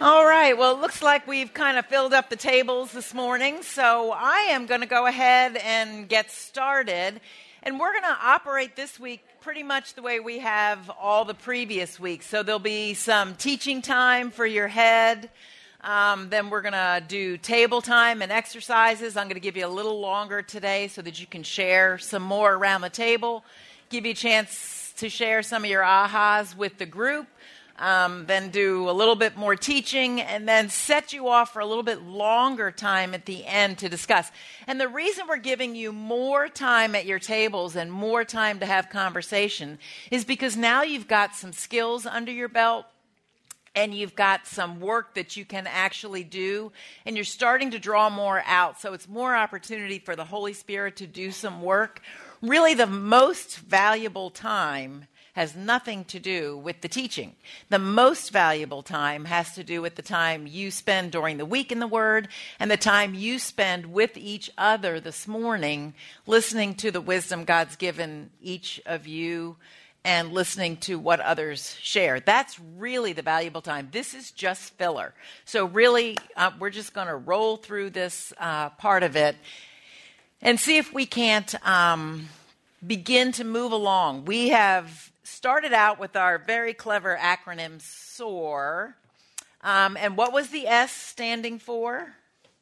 All right, well, it looks like we've kind of filled up the tables this morning, so I am going to go ahead and get started. And we're going to operate this week pretty much the way we have all the previous weeks. So there'll be some teaching time for your head. Then we're going to do table time and exercises. I'm going to give you a little longer today so that you can share some more around the table, give you a chance to share some of your ahas with the group. Then do a little bit more teaching, and then set you off for a little bit longer time at the end to discuss. And the reason we're giving you more time at your tables and more time to have conversation is because now you've got some skills under your belt, and you've got some work that you can actually do, and you're starting to draw more out. So it's more opportunity for the Holy Spirit to do some work. Really, the most valuable time has nothing to do with the teaching. The most valuable time has to do with the time you spend during the week in the Word and the time you spend with each other this morning, listening to the wisdom God's given each of you and listening to what others share. That's really the valuable time. This is just filler. So really, we're just going to roll through this part of it and see if we can't begin to move along. We have started out with our very clever acronym SOAR. And what was the S standing for?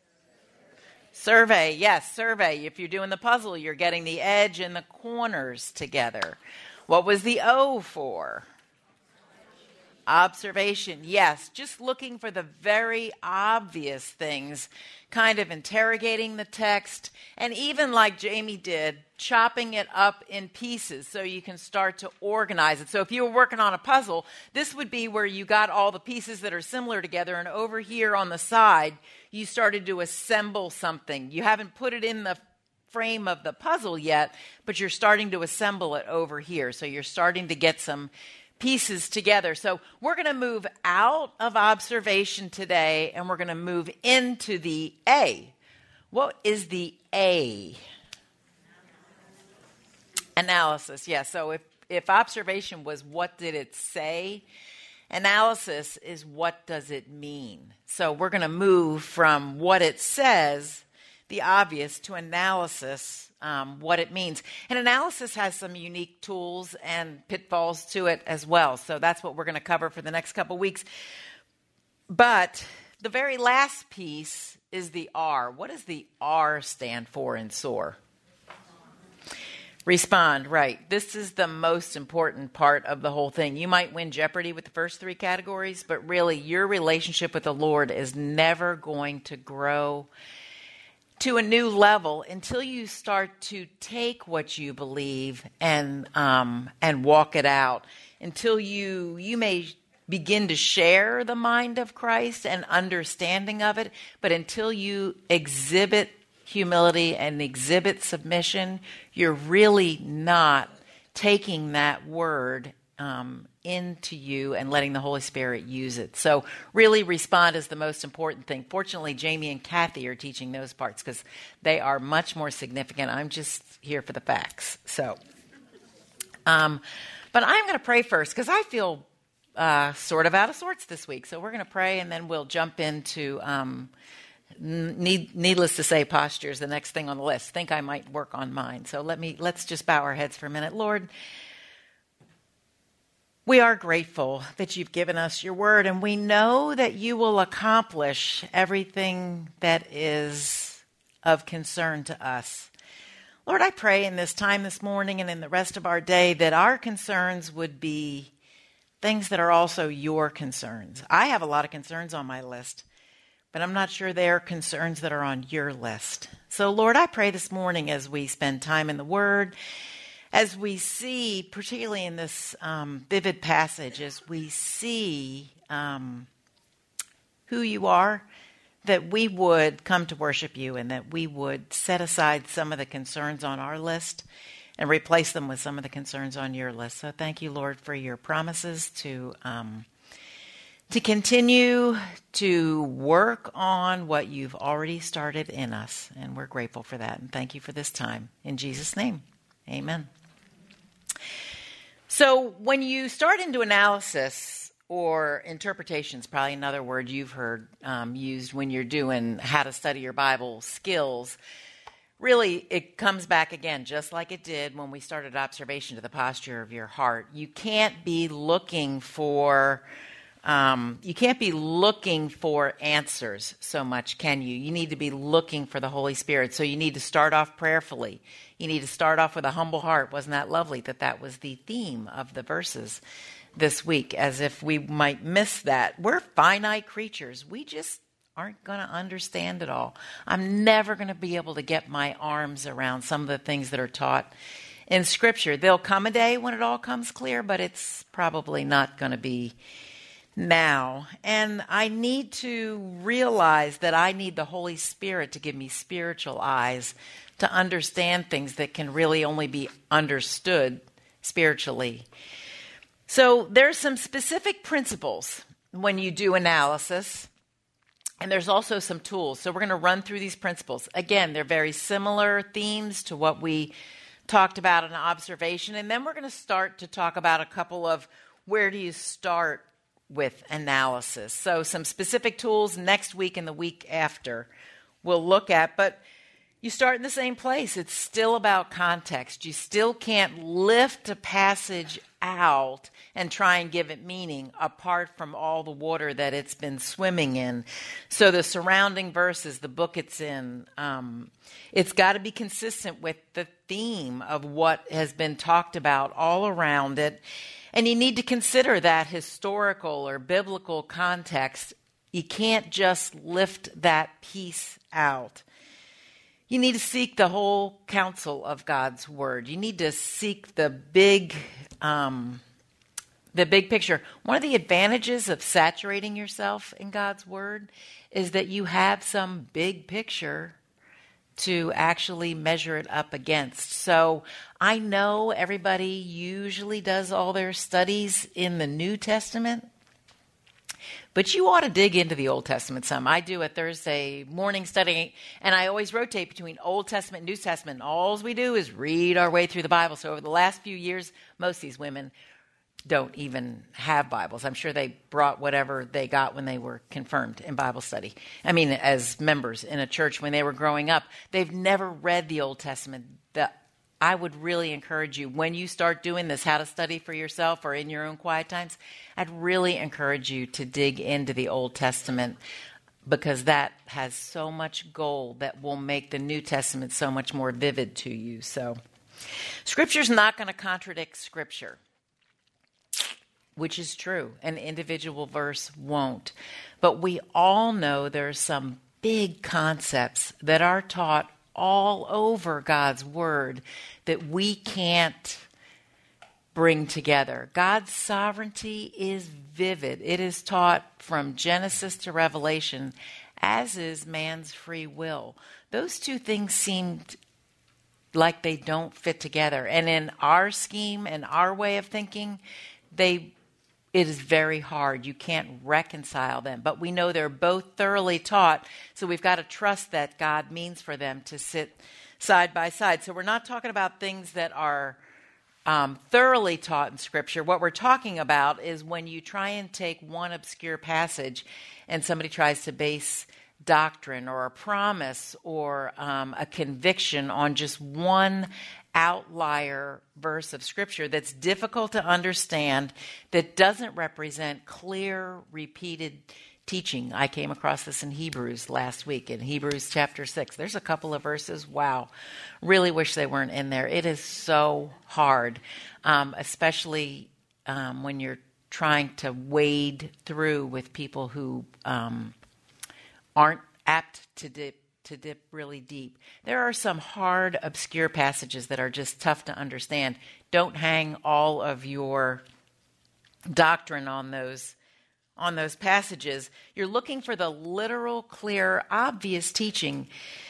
Survey. Yes, survey. If you're doing the puzzle, you're getting the edge and the corners together. What was the O for? Observation. Yes, just looking for the very obvious things, kind of interrogating the text, and even like Jamie did, chopping it up in pieces so you can start to organize it. So if you were working on a puzzle, this would be where you got all the pieces that are similar together, and over here on the side, you started to assemble something. You haven't put it in the frame of the puzzle yet, but you're starting to assemble it over here. So you're starting to get some pieces together. So we're going to move out of observation today, and we're going to move into the A. What is the A? Analysis. Yeah. So if observation was what did it say, analysis is what does it mean. So we're going to move from what it says, the obvious, to analysis, what it means. And analysis has some unique tools and pitfalls to it as well. So that's what we're going to cover for the next couple weeks. But the very last piece is the R. What does the R stand for in SOAR? Respond, right. This is the most important part of the whole thing. You might win Jeopardy with the first three categories, but really your relationship with the Lord is never going to grow to a new level until you start to take what you believe and walk it out. Until you may begin to share the mind of Christ and understanding of it, but until you exhibit humility and exhibit submission, you're really not taking that word into you and letting the Holy Spirit use it. So really respond is the most important thing. Fortunately, Jamie and Kathy are teaching those parts because they are much more significant. I'm just here for the facts. So, but I'm going to pray first because I feel sort of out of sorts this week. So we're going to pray and then we'll jump into needless to say, posture is the next thing on the list. Think I might work on mine. So let's just bow our heads for a minute. Lord, we are grateful that you've given us your word, and we know that you will accomplish everything that is of concern to us. Lord, I pray in this time this morning and in the rest of our day that our concerns would be things that are also your concerns. I have a lot of concerns on my list, but I'm not sure they are concerns that are on your list. So, Lord, I pray this morning as we spend time in the Word, as we see, particularly in this vivid passage, as we see who you are, that we would come to worship you and that we would set aside some of the concerns on our list and replace them with some of the concerns on your list. So thank you, Lord, for your promises to continue to work on what you've already started in us. And we're grateful for that. And thank you for this time. In Jesus' name, amen. So when you start into analysis, or interpretation is probably another word you've heard used when you're doing how to study your Bible skills. Really, it comes back again, just like it did when we started observation, to the posture of your heart. You can't be looking for answers so much, can you? You need to be looking for the Holy Spirit. So you need to start off prayerfully. You need to start off with a humble heart. Wasn't that lovely that was the theme of the verses this week? As if we might miss that. We're finite creatures. We just aren't going to understand it all. I'm never going to be able to get my arms around some of the things that are taught in Scripture. There'll come a day when it all comes clear, but it's probably not going to be now. And I need to realize that I need the Holy Spirit to give me spiritual eyes to understand things that can really only be understood spiritually. So there's some specific principles when you do analysis, and there's also some tools. So we're going to run through these principles. Again, they're very similar themes to what we talked about in observation, and then we're going to start to talk about a couple of where do you start with analysis. So some specific tools next week and the week after we'll look at, but you start in the same place. It's still about context. You still can't lift a passage out and try and give it meaning apart from all the water that it's been swimming in. So the surrounding verses, the book it's in, it's got to be consistent with the theme of what has been talked about all around it. And you need to consider that historical or biblical context. You can't just lift that piece out. You need to seek the whole counsel of God's word. You need to seek the big picture. One of the advantages of saturating yourself in God's word is that you have some big picture to actually measure it up against. So I know everybody usually does all their studies in the New Testament, but you ought to dig into the Old Testament some. I do a Thursday morning study, and I always rotate between Old Testament and New Testament. All we do is read our way through the Bible. So over the last few years, most of these women don't even have Bibles. I'm sure they brought whatever they got when they were confirmed in Bible study. I mean, as members in a church when they were growing up. They've never read the Old Testament. I would really encourage you, when you start doing this, how to study for yourself or in your own quiet times, I'd really encourage you to dig into the Old Testament, because that has so much gold that will make the New Testament so much more vivid to you. So Scripture's not going to contradict Scripture, which is true. An individual verse won't. But we all know there's some big concepts that are taught all over God's word that we can't bring together. God's sovereignty is vivid. It is taught from Genesis to Revelation, as is man's free will. Those two things seemed like they don't fit together. And in our scheme and our way of thinking, it is very hard. You can't reconcile them. But we know they're both thoroughly taught, so we've got to trust that God means for them to sit side by side. So we're not talking about things that are thoroughly taught in Scripture. What we're talking about is when you try and take one obscure passage and somebody tries to base doctrine or a promise or a conviction on just one outlier verse of Scripture that's difficult to understand, that doesn't represent clear, repeated teaching. I came across this in Hebrews last week, in Hebrews chapter 6. There's a couple of verses, wow, really wish they weren't in there. It is so hard, especially when you're trying to wade through with people who aren't apt to dip really deep. There are some hard, obscure passages that are just tough to understand. Don't hang all of your doctrine on those passages. You're looking for the literal, clear, obvious teaching.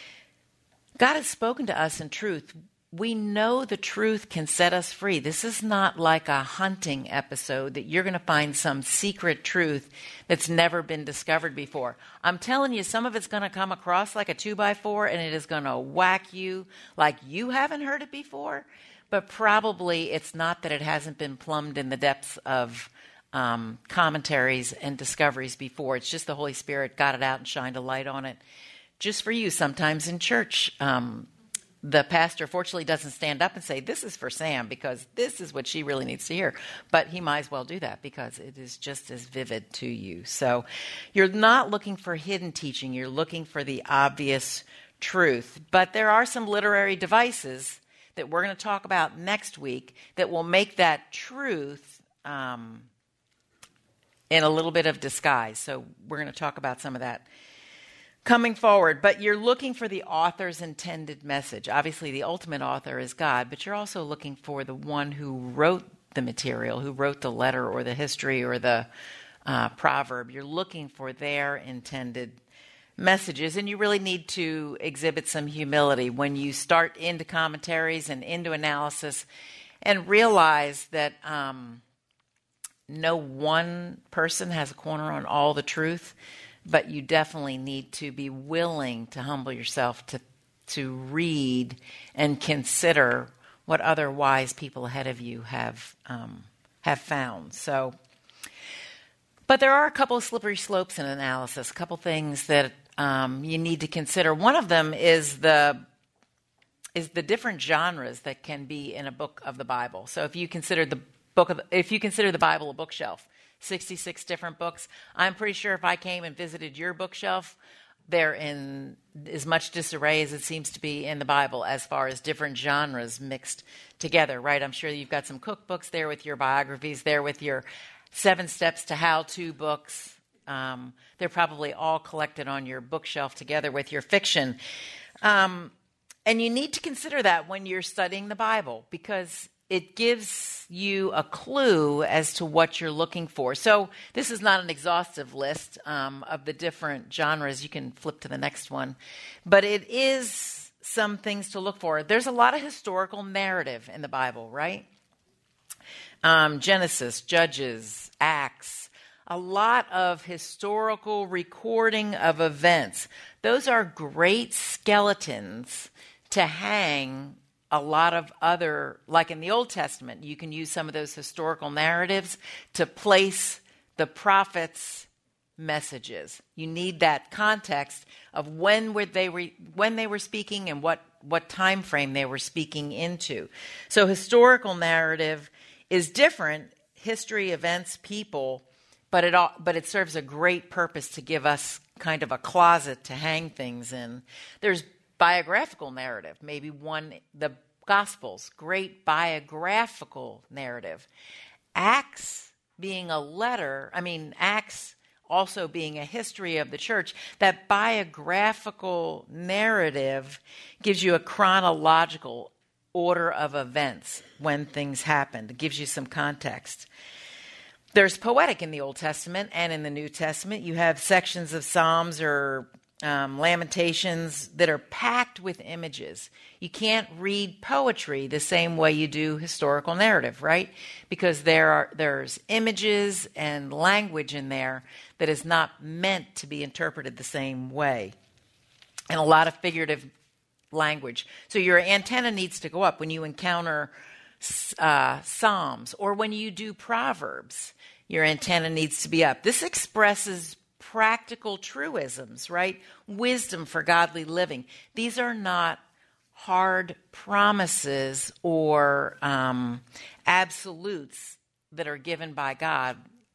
God has spoken to us in truth. We know the truth can set us free. This is not like a hunting episode that you're going to find some secret truth that's never been discovered before. I'm telling you, some of it's going to come across like a 2x4, and it is going to whack you like you haven't heard it before. But probably it's not that it hasn't been plumbed in the depths of commentaries and discoveries before. It's just the Holy Spirit got it out and shined a light on it just for you. Sometimes in church, the pastor fortunately doesn't stand up and say, this is for Sam because this is what she really needs to hear. But he might as well do that because it is just as vivid to you. So you're not looking for hidden teaching. You're looking for the obvious truth. But there are some literary devices that we're going to talk about next week that will make that truth in a little bit of disguise. So we're going to talk about some of that coming forward. But you're looking for the author's intended message. Obviously, the ultimate author is God, but you're also looking for the one who wrote the material, who wrote the letter or the history or the proverb. You're looking for their intended messages, and you really need to exhibit some humility when you start into commentaries and into analysis and realize that no one person has a corner on all the truth. But you definitely need to be willing to humble yourself to read and consider what other wise people ahead of you have found. So, but there are a couple of slippery slopes in analysis, a couple things that you need to consider. One of them is the different genres that can be in a book of the Bible. So if you consider the Bible a bookshelf, 66 different books. I'm pretty sure if I came and visited your bookshelf, they're in as much disarray as it seems to be in the Bible as far as different genres mixed together, right? I'm sure you've got some cookbooks there with your biographies, there with your 7 Steps to How-To books. They're probably all collected on your bookshelf together with your fiction. And you need to consider that when you're studying the Bible because it gives you a clue as to what you're looking for. So this is not an exhaustive list of the different genres. You can flip to the next one. But it is some things to look for. There's a lot of historical narrative in the Bible, right? Genesis, Judges, Acts, a lot of historical recording of events. Those are great skeletons to hang a lot of other, like in the Old Testament, you can use some of those historical narratives to place the prophets' messages. You need that context of when they were speaking and what time frame they were speaking into. So historical narrative is different, history, events, people, but it serves a great purpose to give us kind of a closet to hang things in. There's biographical narrative, maybe the Gospels, great biographical narrative. Acts being a letter, Acts also being a history of the church, that biographical narrative gives you a chronological order of events when things happened. It gives you some context. There's poetic in the Old Testament and in the New Testament. You have sections of Psalms or Lamentations that are packed with images. You can't read poetry the same way you do historical narrative, right? Because there's images and language in there that is not meant to be interpreted the same way. And a lot of figurative language. So your antenna needs to go up when you encounter Psalms or when you do Proverbs. Your antenna needs to be up. This expresses practical truisms, right? Wisdom for godly living. These are not hard promises or absolutes that are given by God,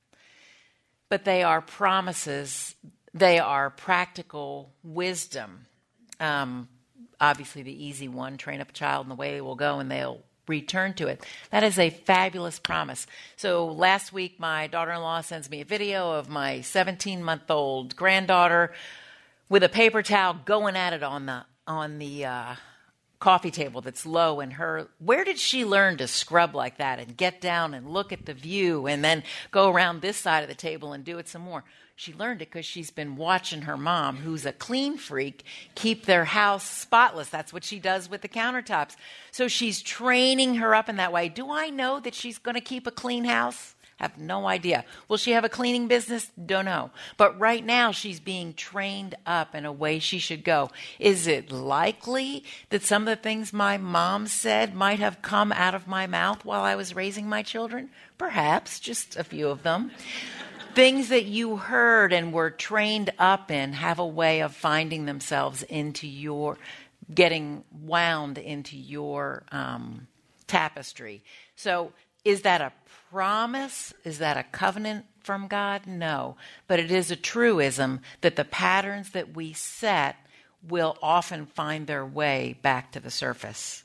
but they are promises. They are practical wisdom. Obviously, the easy one, train up a child in the way they will go and they'll return to it. That is a fabulous promise. So last week, my daughter-in-law sends me a video of my 17-month-old granddaughter with a paper towel going at it on the coffee table that's low in her. Where did she learn to scrub like that and get down and look at the view and then go around this side of the table and do it some more? She learned it because she's been watching her mom, who's a clean freak, keep their house spotless. That's what she does with the countertops. So she's training her up in that way. Do I know that she's going to keep a clean house? Have no idea. Will she have a cleaning business? Don't know. But right now she's being trained up in a way she should go. Is it likely that some of the things my mom said might have come out of my mouth while I was raising my children? Perhaps, just a few of them. Things that you heard and were trained up in have a way of finding themselves into your, getting wound into your tapestry. So is that a promise? Is that a covenant from God? No. But it is a truism that the patterns that we set will often find their way back to the surface.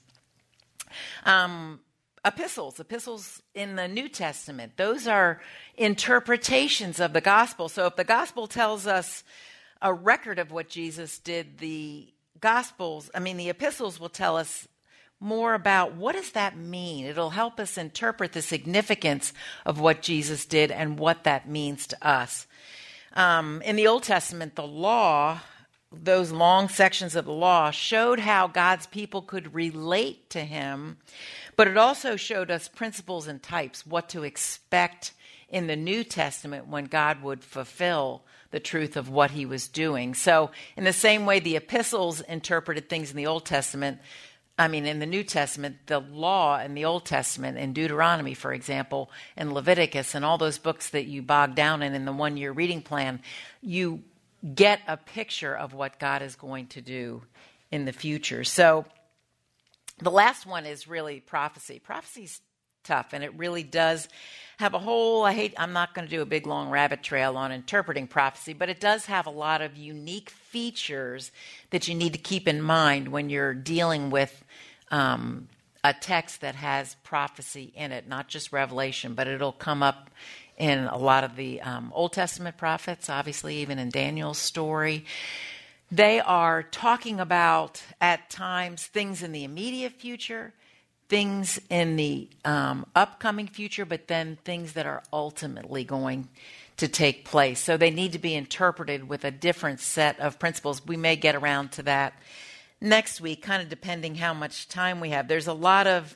Epistles in the New Testament, those are interpretations of the gospel. So if the gospel tells us a record of what Jesus did, the epistles will tell us more about what does that mean. It'll help us interpret the significance of what Jesus did and what that means to us. In the Old Testament, the law, those long sections of the law, showed how God's people could relate to him, but it also showed us principles and types, what to expect in the New Testament when God would fulfill the truth of what he was doing. So in the same way the epistles interpreted things in the Old Testament, in the New Testament, the law in the Old Testament, in Deuteronomy, for example, and Leviticus, and all those books that you bog down in the one-year reading plan, you get a picture of what God is going to do in the future. So the last one is really prophecy. Prophecy's tough, and it really does have a whole, I'm not going to do a big long rabbit trail on interpreting prophecy, but it does have a lot of unique features that you need to keep in mind when you're dealing with a text that has prophecy in it, not just Revelation, but it'll come up in a lot of the Old Testament prophets, obviously, even in Daniel's story. They are talking about, at times, things in the immediate future, things in the upcoming future, but then things that are ultimately going to take place. So they need to be interpreted with a different set of principles. We may get around to that next week, kind of depending how much time we have. There's a lot of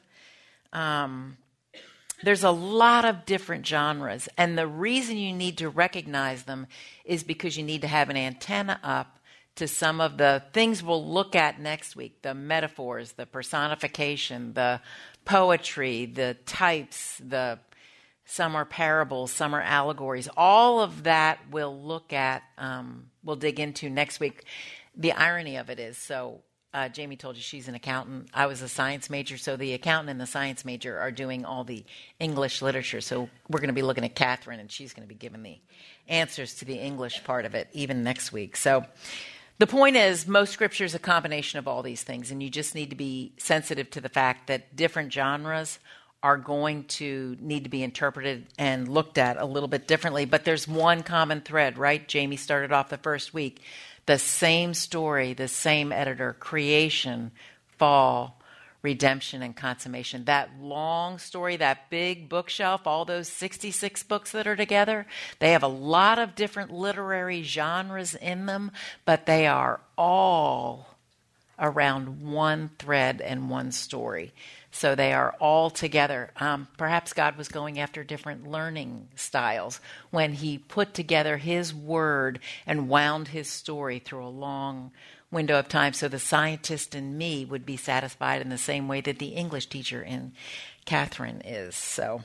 different genres, and the reason you need to recognize them is because you need to have an antenna up to some of the things we'll look at next week, the metaphors, the personification, the poetry, the types, some are parables, some are allegories. All of that we'll look at, we'll dig into next week. The irony of it is, Jamie told you she's an accountant. I was a science major, so the accountant and the science major are doing all the English literature. So we're going to be looking at Catherine, and she's going to be giving the answers to the English part of it even next week. So the point is, most scripture is a combination of all these things, and you just need to be sensitive to the fact that different genres are going to need to be interpreted and looked at a little bit differently. But there's one common thread, right? Jamie started off the first week. The same story, the same editor, creation, fall, redemption, and consummation. That long story, that big bookshelf, all those 66 books that are together, they have a lot of different literary genres in them, but they are all around one thread and one story. So they are all together. Perhaps God was going after different learning styles when he put together his word and wound his story through a long window of time, so the scientist in me would be satisfied in the same way that the English teacher in Catherine is. So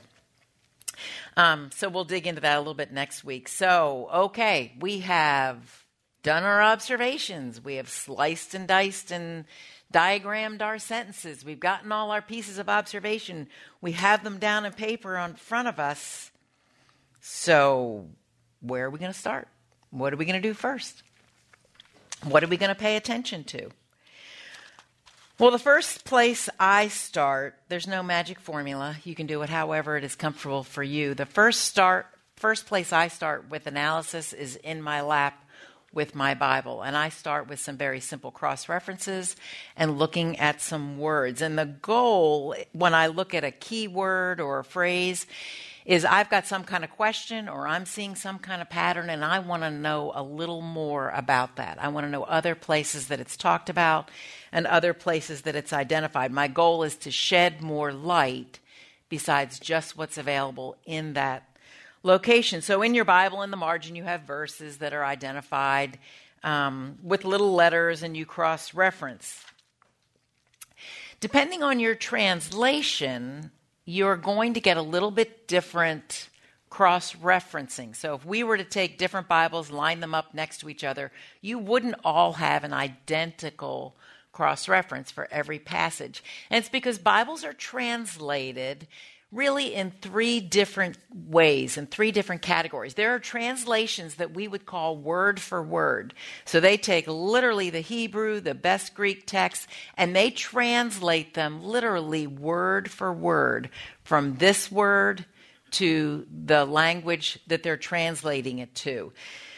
we'll dig into that a little bit next week. So, okay, we have done our observations. We have sliced and diced and diagrammed our sentences. We've gotten all our pieces of observation. We have them down in paper in front of us. So where are we going to start? What are we going to do first? What are we going to pay attention to? Well, the first place I start, there's no magic formula. You can do it however it is comfortable for you. The first place I start with analysis is in my lap with my Bible. And I start with some very simple cross-references and looking at some words. And the goal, when I look at a key word or a phrase, is I've got some kind of question or I'm seeing some kind of pattern and I want to know a little more about that. I want to know other places that it's talked about and other places that it's identified. My goal is to shed more light besides just what's available in that location. So in your Bible, in the margin, you have verses that are identified with little letters, and you cross-reference. Depending on your translation, you're going to get a little bit different cross-referencing. So if we were to take different Bibles, line them up next to each other, you wouldn't all have an identical cross-reference for every passage. And it's because Bibles are translated really in three different ways, in three different categories. There are translations that we would call word for word. So they take literally the Hebrew, the best Greek text, and they translate them literally word for word from this word to the language that they're translating it to.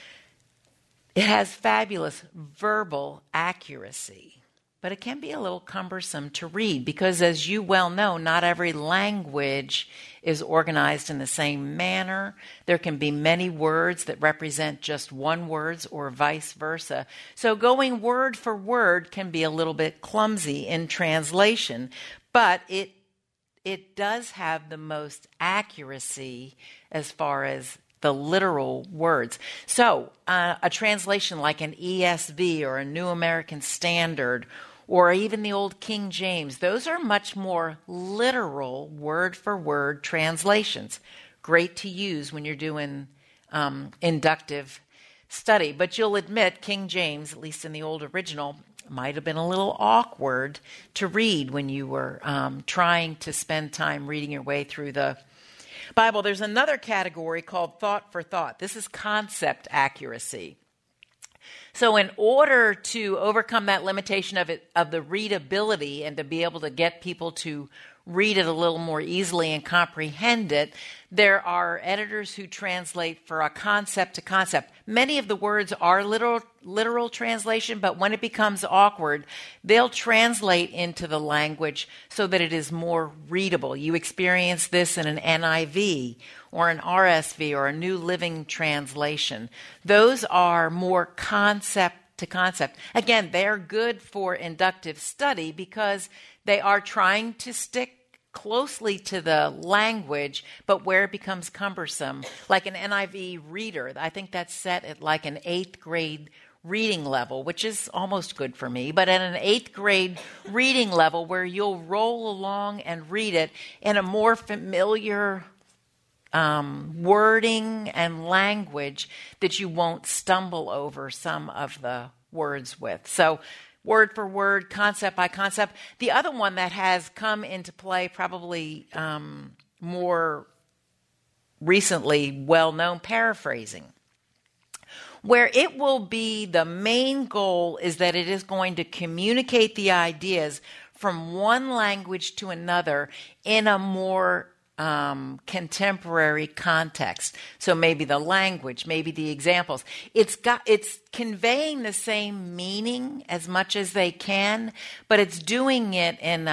It has fabulous verbal accuracy, but it can be a little cumbersome to read because, as you well know, not every language is organized in the same manner. There can be many words that represent just one word or vice versa. So going word for word can be a little bit clumsy in translation, but it does have the most accuracy as far as the literal words. So a translation like an ESV or a New American Standard or even the old King James, those are much more literal word-for-word translations. Great to use when you're doing inductive study. But you'll admit King James, at least in the old original, might have been a little awkward to read when you were trying to spend time reading your way through the Bible. There's another category called thought for thought. This is concept accuracy. So in order to overcome that limitation of the readability and to be able to get people to read it a little more easily and comprehend it, there are editors who translate for a concept to concept. Many of the words are literal translation, but when it becomes awkward, they'll translate into the language so that it is more readable. You experience this in an NIV or an RSV or a New Living Translation. Those are more concept to concept. Again, they're good for inductive study because they are trying to stick closely to the language, but where it becomes cumbersome, like an NIV reader, I think that's set at like an 8th grade reading level, which is almost good for me, but at an 8th grade reading level where you'll roll along and read it in a more familiar wording and language that you won't stumble over some of the words with. So word for word, concept by concept. The other one that has come into play probably more recently well-known, paraphrasing, where it will be the main goal is that it is going to communicate the ideas from one language to another in a more contemporary context. So maybe the language, maybe the examples. It's conveying the same meaning as much as they can, but it's doing it in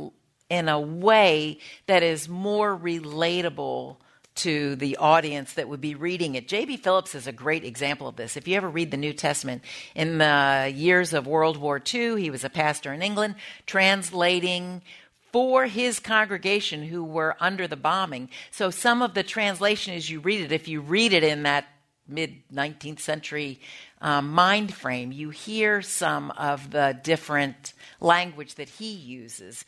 a way that is more relatable to the audience that would be reading it. J.B. Phillips is a great example of this. If you ever read the New Testament, in the years of World War II, he was a pastor in England, translating for his congregation who were under the bombing. So some of the translation as you read it, if you read it in that mid-19th century mind frame, you hear some of the different language that he uses.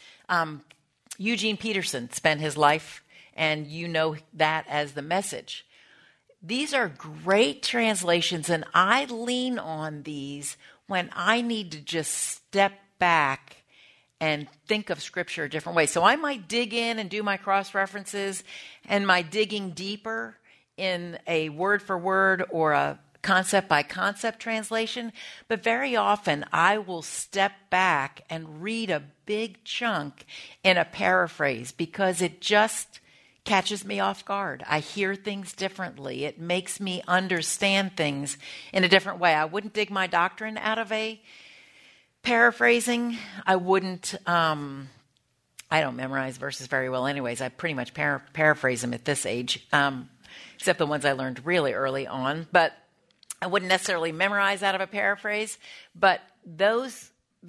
Eugene Peterson spent his life, and you know that as The Message. These are great translations, and I lean on these when I need to just step back and think of Scripture a different way. So I might dig in and do my cross-references and my digging deeper in a word-for-word or a concept-by-concept translation, but very often I will step back and read a big chunk in a paraphrase because it just catches me off guard. I hear things differently. It makes me understand things in a different way. I wouldn't dig my doctrine out of a paraphrasing. I wouldn't, I don't memorize verses very well anyways. I pretty much paraphrase them at this age, except the ones I learned really early on. But I wouldn't necessarily memorize out of a paraphrase. But those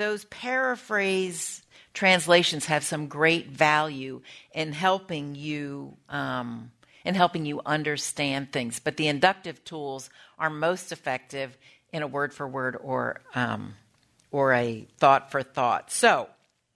paraphrase translations have some great value in helping you in helping you understand things. But the inductive tools are most effective in a word for word or a thought for thought. So,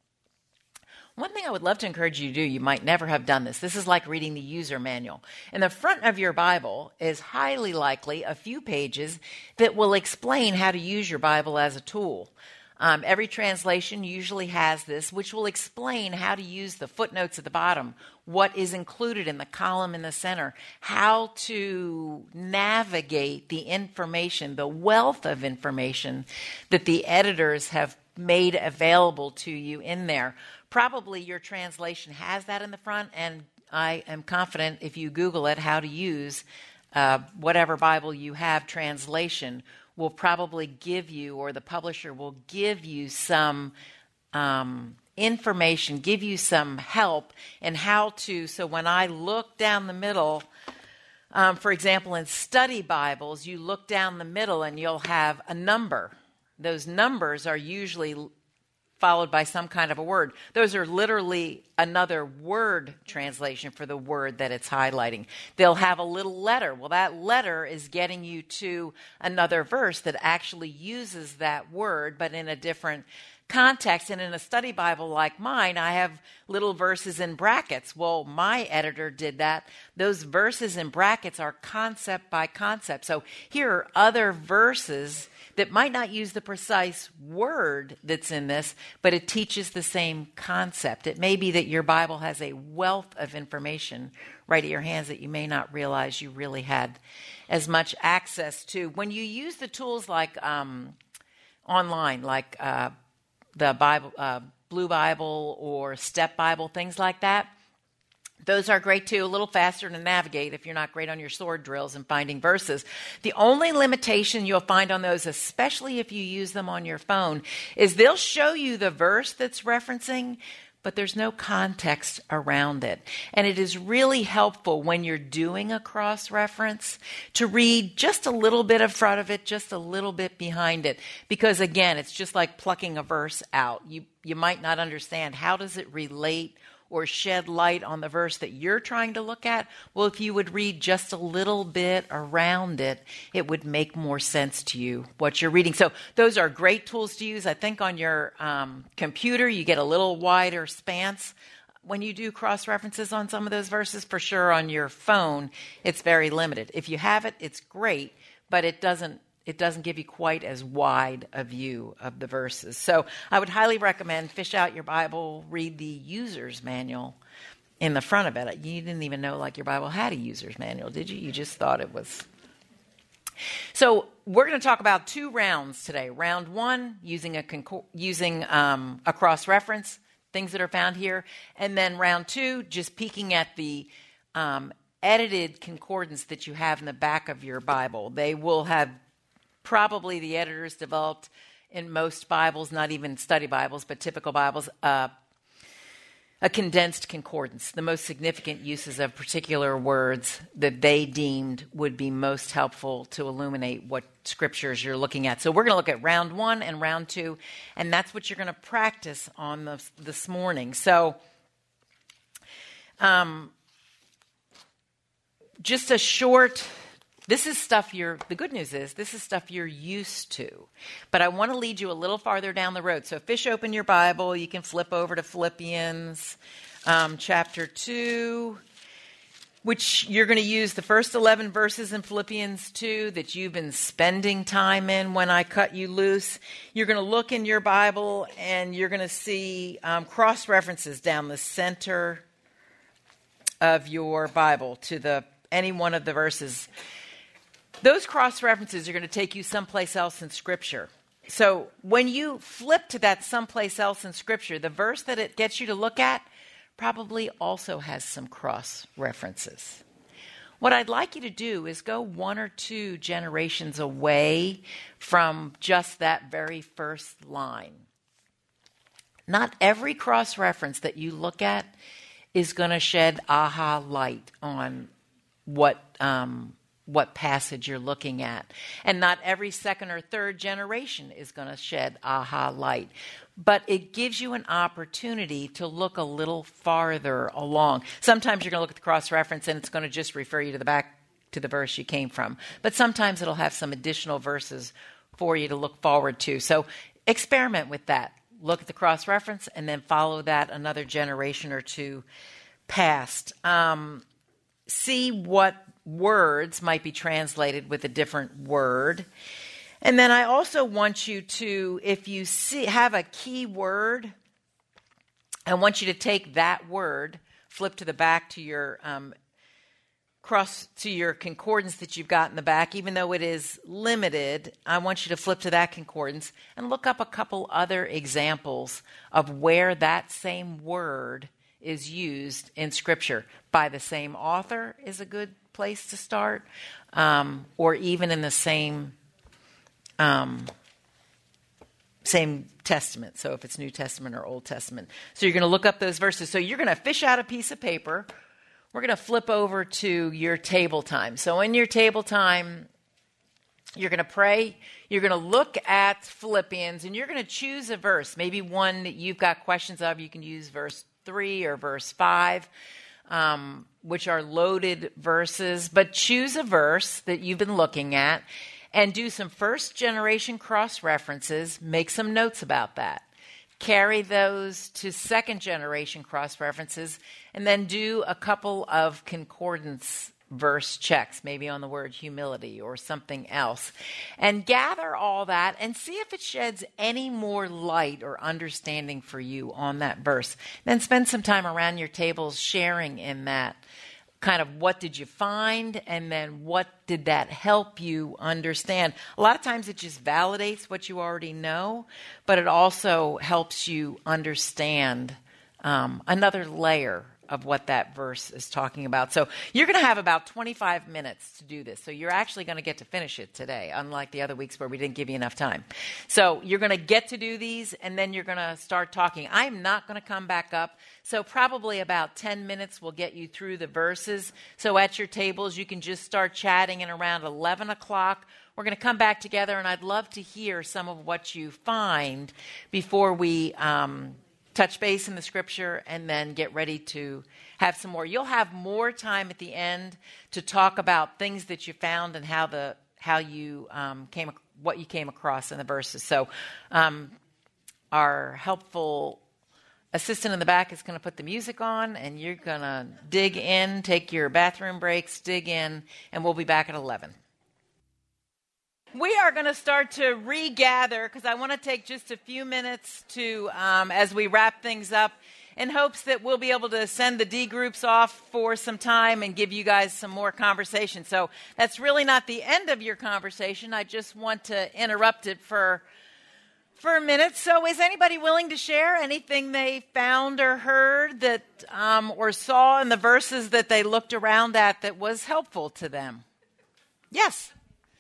one thing I would love to encourage you to do, you might never have done this. This is like reading the user manual. In the front of your Bible is highly likely a few pages that will explain how to use your Bible as a tool. Every translation usually has this, which will explain how to use the footnotes at the bottom, what is included in the column in the center, how to navigate the information, the wealth of information that the editors have made available to you in there. Probably your translation has that in the front, and I am confident if you Google it, how to use whatever Bible you have translation will probably give you, or the publisher will give you some information, give you some help in how to. So when I look down the middle, for example, in study Bibles, you look down the middle and you'll have a number. Those numbers are usually followed by some kind of a word. Those are literally another word translation for the word that it's highlighting. They'll have a little letter. Well, that letter is getting you to another verse that actually uses that word, but in a different context. And in a study Bible like mine, I have little verses in brackets. Well, my editor did that. Those verses in brackets are concept by concept. So here are other verses that might not use the precise word that's in this, but it teaches the same concept. It may be that your Bible has a wealth of information right at your hands that you may not realize you really had as much access to. When you use the tools like online, like the Bible, Blue Bible or Step Bible, things like that, those are great too, a little faster to navigate if you're not great on your sword drills and finding verses. The only limitation you'll find on those, especially if you use them on your phone, is they'll show you the verse that's referencing, but there's no context around it. And it is really helpful when you're doing a cross-reference to read just a little bit in front of it, just a little bit behind it. Because again, it's just like plucking a verse out. You might not understand, how does it relate or shed light on the verse that you're trying to look at? Well, if you would read just a little bit around it, it would make more sense to you what you're reading. So those are great tools to use. I think on your computer, you get a little wider span when you do cross-references on some of those verses. For sure, on your phone, it's very limited. If you have it, it's great, but it doesn't give you quite as wide a view of the verses. So I would highly recommend fish out your Bible, read the user's manual in the front of it. You didn't even know like your Bible had a user's manual, did you? You just thought it was. So we're going to talk about 2 rounds today. Round 1, using a cross-reference, things that are found here. And then round 2, just peeking at the edited concordance that you have in the back of your Bible. They will have probably the editors developed in most Bibles, not even study Bibles, but typical Bibles, a condensed concordance, the most significant uses of particular words that they deemed would be most helpful to illuminate what scriptures you're looking at. So we're going to look at round 1 and round 2, and that's what you're going to practice on this morning. So just a short... This is stuff the good news is, this is stuff you're used to. But I want to lead you a little farther down the road. So fish open your Bible. You can flip over to Philippians chapter 2, which you're going to use the first 11 verses in Philippians 2 that you've been spending time in when I cut you loose. You're going to look in your Bible and you're going to see cross-references down the center of your Bible to any one of the verses. Those cross-references are going to take you someplace else in Scripture. So when you flip to that someplace else in Scripture, the verse that it gets you to look at probably also has some cross-references. What I'd like you to do is go 1 or 2 generations away from just that very first line. Not every cross-reference that you look at is going to shed aha light on what what passage you're looking at. And not every second or third generation is going to shed aha light. But it gives you an opportunity to look a little farther along. Sometimes you're going to look at the cross-reference and it's going to just refer you to the back to the verse you came from. But sometimes it'll have some additional verses for you to look forward to. So experiment with that. Look at the cross-reference and then follow that another generation or two past. See what words might be translated with a different word. And then I also want you to, if you have a key word, I want you to take that word, flip to the back to your to your concordance that you've got in the back. Even though it is limited, I want you to flip to that concordance and look up a couple other examples of where that same word is used in Scripture. By the same author is a good place to start, or even in the same Testament. So if it's New Testament or Old Testament. So you're going to look up those verses. So you're going to fish out a piece of paper. We're going to flip over to your table time. So in your table time, you're going to pray. You're going to look at Philippians, and you're going to choose a verse, maybe one that you've got questions of. You can use verse 3 or verse 5, which are loaded verses. But choose a verse that you've been looking at and do some first-generation cross-references. Make some notes about that. Carry those to second-generation cross-references, and then do a couple of concordance verse checks, maybe on the word humility or something else. And gather all that and see if it sheds any more light or understanding for you on that verse. Then spend some time around your tables sharing in that. Kind of what did you find, and then what did that help you understand? A lot of times it just validates what you already know, but it also helps you understand another layer of what that verse is talking about. So you're going to have about 25 minutes to do this. So you're actually going to get to finish it today, unlike the other weeks where we didn't give you enough time. So you're going to get to do these, and then you're going to start talking. I'm not going to come back up. So probably about 10 minutes will get you through the verses. So at your tables, you can just start chatting, and around 11 o'clock, we're going to come back together, and I'd love to hear some of what you find before we touch base in the Scripture and then get ready to have some more. You'll have more time at the end to talk about things that you found and what you came across in the verses. So our helpful assistant in the back is going to put the music on, and you're going to dig in, take your bathroom breaks, dig in, and we'll be back at 11. We are going to start to regather because I want to take just a few minutes to, as we wrap things up, in hopes that we'll be able to send the D groups off for some time and give you guys some more conversation. So that's really not the end of your conversation. I just want to interrupt it for a minute. So is anybody willing to share anything they found or heard that or saw in the verses that they looked around at that was helpful to them? Yes.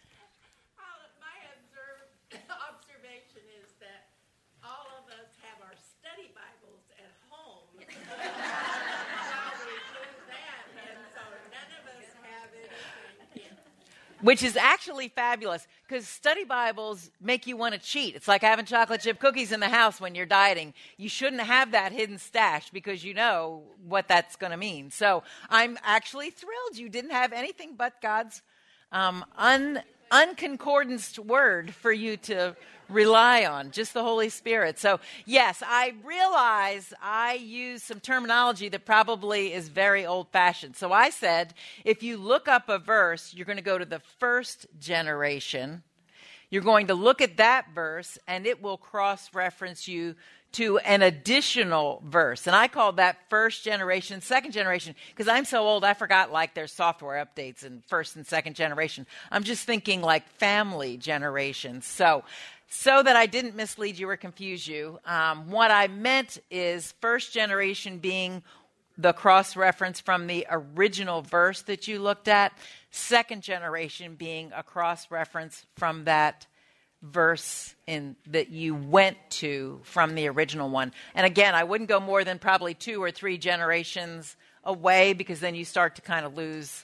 Observation is that all of us have our study Bibles at home while we do that, and so none of us have anything in. Which is actually fabulous because study Bibles make you want to cheat. It's like having chocolate chip cookies in the house when you're dieting. You shouldn't have that hidden stash because you know what that's going to mean. So I'm actually thrilled you didn't have anything but God's unconcordanced word for you to rely on, just the Holy Spirit. So yes, I realize I use some terminology that probably is very old-fashioned. So I said, if you look up a verse, you're going to go to the first generation. You're going to look at that verse, and it will cross-reference you to an additional verse. And I call that first generation, second generation, because I'm so old I forgot like there's software updates in first and second generation. I'm just thinking like family generations. So that I didn't mislead you or confuse you, what I meant is first generation being the cross-reference from the original verse that you looked at, second generation being a cross-reference from that verse that you went to from the original one. And again, I wouldn't go more than probably 2 or 3 generations away because then you start to kind of lose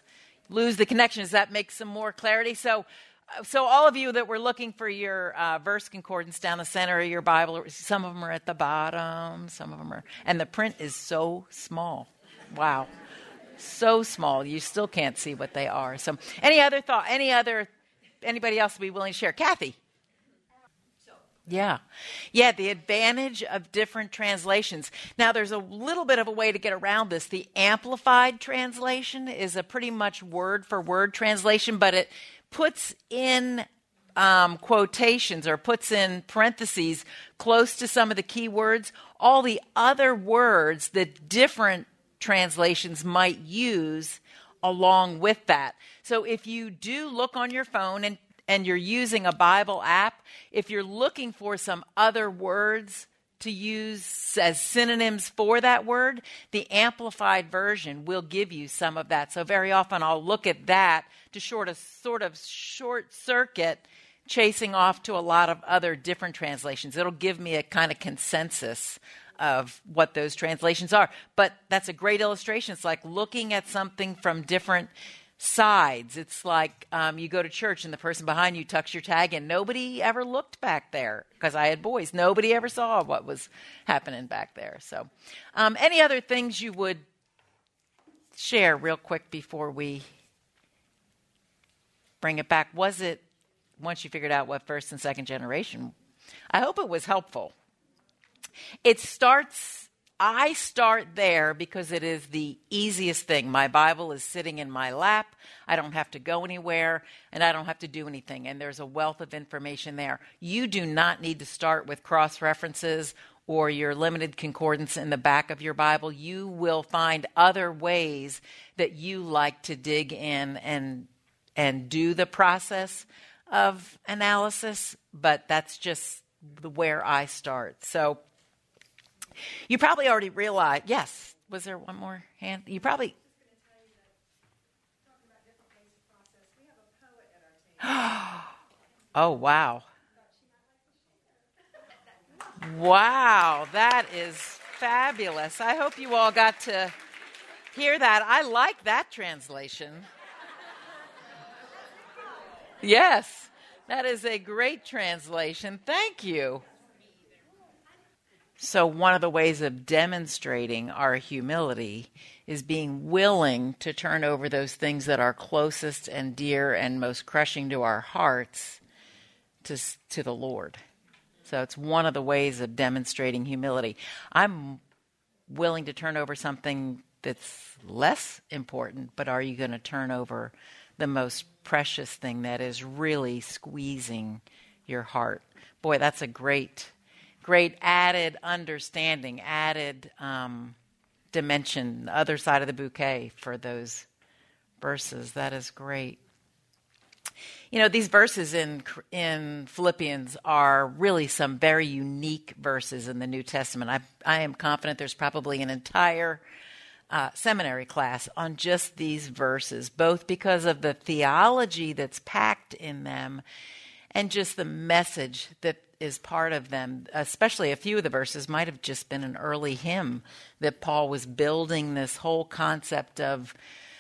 lose the connection. Does that make some more clarity? So all of you that were looking for your verse concordance down the center of your Bible, some of them are at the bottom, some of them are, and the print is so small. Wow. So small, you still can't see what they are. So any other thought, anybody else would be willing to share? Kathy? Yeah, the advantage of different translations. Now, there's a little bit of a way to get around this. The Amplified translation is a pretty much word-for-word translation, but it puts in quotations or puts in parentheses close to some of the key words all the other words that different translations might use along with that. So if you do look on your phone and you're using a Bible app, if you're looking for some other words to use as synonyms for that word, the Amplified version will give you some of that. So very often I'll look at that to sort of short circuit chasing off to a lot of other different translations. It'll give me a kind of consensus of what those translations are. But that's a great illustration. It's like looking at something from different sides. It's like you go to church and the person behind you tucks your tag in. Nobody ever looked back there because I had boys. Nobody ever saw what was happening back there. So any other things you would share real quick before we bring it back? Was it, once you figured out what first and second generation, I hope it was helpful. I start there because it is the easiest thing. My Bible is sitting in my lap. I don't have to go anywhere, and I don't have to do anything. And there's a wealth of information there. You do not need to start with cross-references or your limited concordance in the back of your Bible. You will find other ways that you like to dig in and do the process of analysis, but that's just where I start. So you probably already realized, yes, was there one more hand? You probably... Oh, wow. Wow, that is fabulous. I hope you all got to hear that. I like that translation. Yes, that is a great translation. Thank you. So one of the ways of demonstrating our humility is being willing to turn over those things that are closest and dear and most crushing to our hearts to the Lord. So it's one of the ways of demonstrating humility. I'm willing to turn over something that's less important, but are you going to turn over the most precious thing that is really squeezing your heart? Boy, that's a great added understanding, added dimension, the other side of the bouquet for those verses. That is great. You know, these verses in Philippians are really some very unique verses in the New Testament. I am confident there's probably an entire seminary class on just these verses, both because of the theology that's packed in them and just the message that is part of them. Especially a few of the verses might have just been an early hymn that Paul was building this whole concept of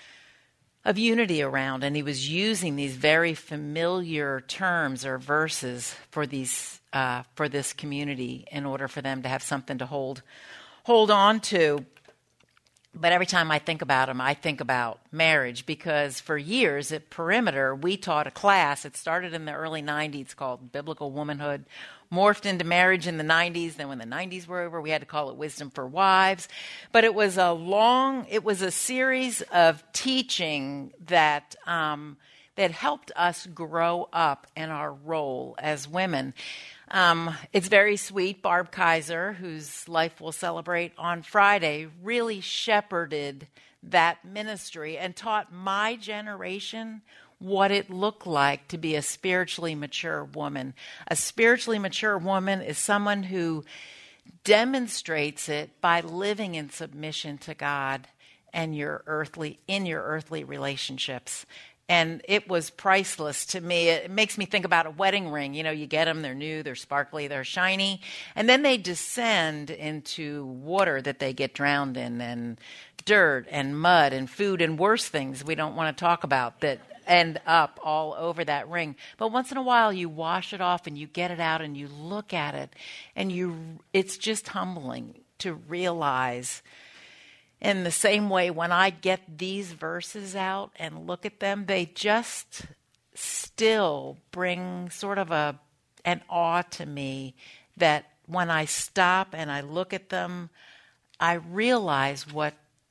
unity around, and he was using these very familiar terms or verses for this community in order for them to have something to hold on to. But every time I think about them, I think about marriage, because for years at Perimeter, we taught a class. It started in the early 90s called Biblical Womanhood, morphed into marriage in the 90s. Then when the 90s were over, we had to call it Wisdom for Wives. But it was a series of teaching that helped us grow up in our role as women. It's very sweet. Barb Kaiser, whose life we'll celebrate on Friday, really shepherded that ministry and taught my generation what it looked like to be a spiritually mature woman. A spiritually mature woman is someone who demonstrates it by living in submission to God and in your earthly relationships. And it was priceless to me. It makes me think about a wedding ring. You know, you get them, they're new, they're sparkly, they're shiny. And then they descend into water that they get drowned in, and dirt and mud and food and worse things we don't want to talk about that end up all over that ring. But once in a while you wash it off and you get it out and you look at it, and it's just humbling to realize. In the same way, when I get these verses out and look at them, they just still bring sort of an awe to me, that when I stop and I look at them, I realize what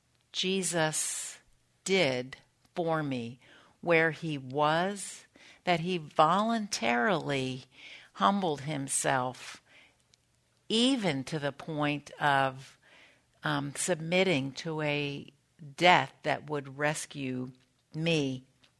Jesus did for me, where he was, that he voluntarily humbled himself, even to the point of submitting to a death that would rescue me.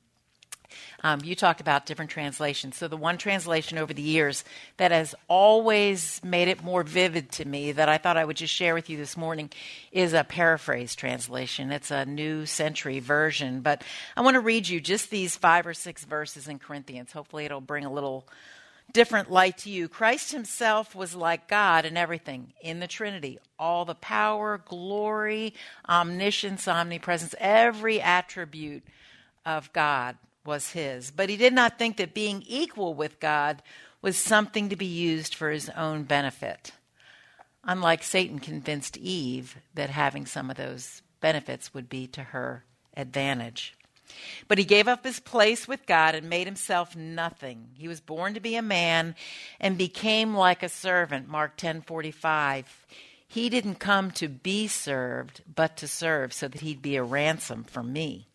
You talked about different translations. So the one translation over the years that has always made it more vivid to me, that I thought I would just share with you this morning, is a paraphrase translation. It's a New Century Version. But I want to read you just these 5 or 6 verses in Corinthians. Hopefully it'll bring a little different light to you. Christ himself was like God in everything, in the Trinity. All the power, glory, omniscience, omnipresence, every attribute of God was his. But he did not think that being equal with God was something to be used for his own benefit. Unlike Satan convinced Eve that having some of those benefits would be to her advantage. But he gave up his place with God and made himself nothing. He was born to be a man and became like a servant. Mark 10:45. He didn't come to be served, but to serve, so that he'd be a ransom for me.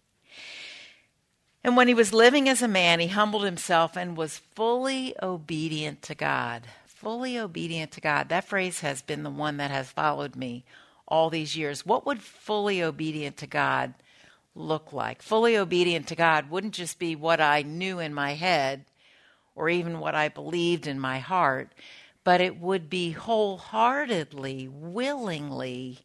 And when he was living as a man, he humbled himself and was fully obedient to God. Fully obedient to God. That phrase has been the one that has followed me all these years. What would fully obedient to God look like? Fully obedient to God wouldn't just be what I knew in my head or even what I believed in my heart, but it would be wholeheartedly, willingly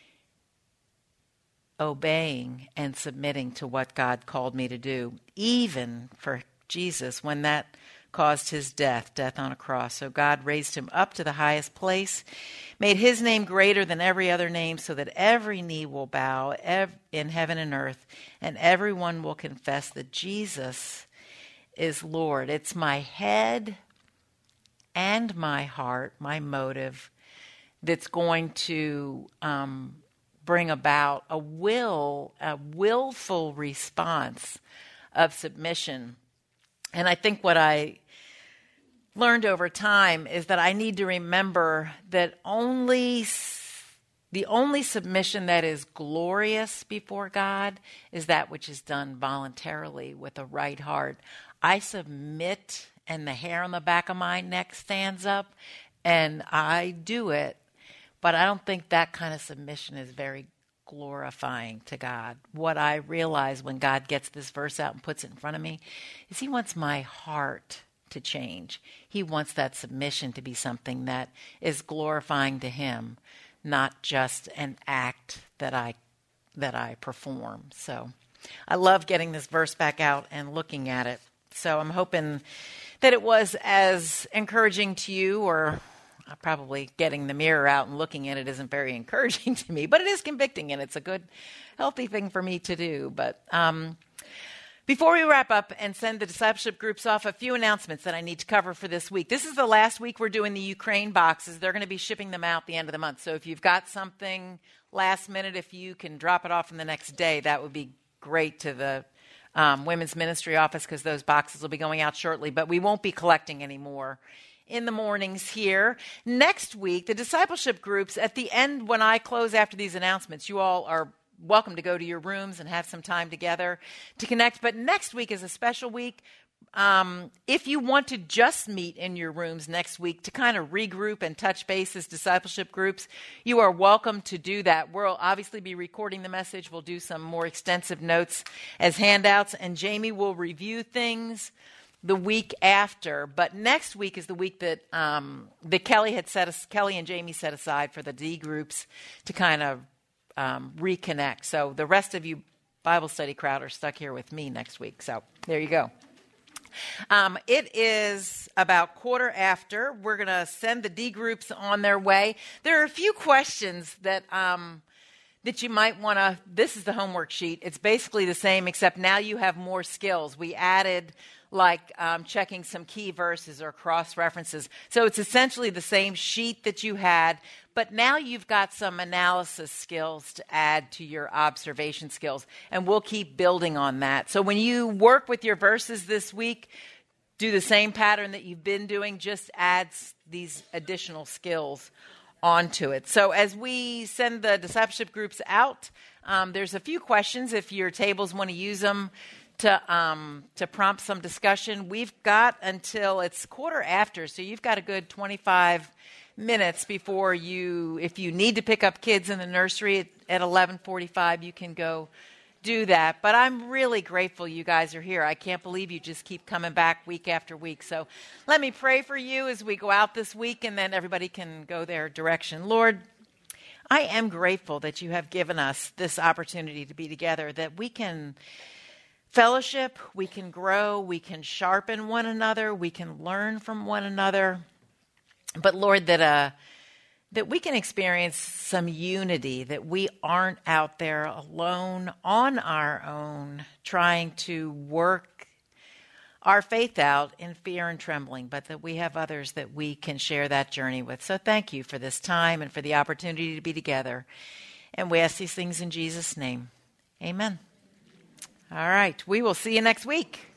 obeying and submitting to what God called me to do, even for Jesus when that caused his death on a cross. So God raised him up to the highest place, made his name greater than every other name, so that every knee will bow in heaven and earth, and everyone will confess that Jesus is Lord. It's my head and my heart, my motive, that's going to bring about a willful response of submission. And I think what I learned over time is that I need to remember that the only submission that is glorious before God is that which is done voluntarily with a right heart. I submit and the hair on the back of my neck stands up and I do it, but I don't think that kind of submission is very glorifying to God. What I realize when God gets this verse out and puts it in front of me is he wants my heart to change. He wants that submission to be something that is glorifying to him, not just an act that I perform. So I love getting this verse back out and looking at it. So I'm hoping that it was as encouraging to you, or probably getting the mirror out and looking at it isn't very encouraging to me, but it is convicting, and it's a good, healthy thing for me to do. But before we wrap up and send the discipleship groups off, a few announcements that I need to cover for this week. This is the last week we're doing the Ukraine boxes. They're going to be shipping them out the end of the month. So if you've got something last minute, if you can drop it off in the next day, that would be great to the women's ministry office, because those boxes will be going out shortly. But we won't be collecting any more in the mornings here. Next week, the discipleship groups, at the end when I close after these announcements, you all are welcome to go to your rooms and have some time together to connect. But next week is a special week. If you want to just meet in your rooms next week to kind of regroup and touch base as discipleship groups, you are welcome to do that. We'll obviously be recording the message. We'll do some more extensive notes as handouts, and Jamie will review things the week after. But next week is the week that Kelly and Jamie set aside for the D groups to kind of reconnect. So the rest of you Bible study crowd are stuck here with me next week. So there you go. It is about 1:15. We're going to send the D groups on their way. There are a few questions that you might want to, this is the homework sheet. It's basically the same, except now you have more skills. We added checking some key verses or cross references. So it's essentially the same sheet that you had, but now you've got some analysis skills to add to your observation skills, and we'll keep building on that. So when you work with your verses this week, do the same pattern that you've been doing, just adds these additional skills onto it. So as we send the discipleship groups out, there's a few questions if your tables want to use them to prompt some discussion. We've got until it's 1:15, so you've got a good 25 minutes before if you need to pick up kids in the nursery at 11:45, you can go do that. But I'm really grateful you guys are here. I can't believe you just keep coming back week after week. So let me pray for you as we go out this week, and then everybody can go their direction. Lord, I am grateful that you have given us this opportunity to be together, that we can fellowship, we can grow, we can sharpen one another, we can learn from one another. But Lord, that we can experience some unity, that we aren't out there alone on our own trying to work our faith out in fear and trembling, but that we have others that we can share that journey with. So thank you for this time and for the opportunity to be together. And we ask these things in Jesus' name. Amen. All right. We will see you next week.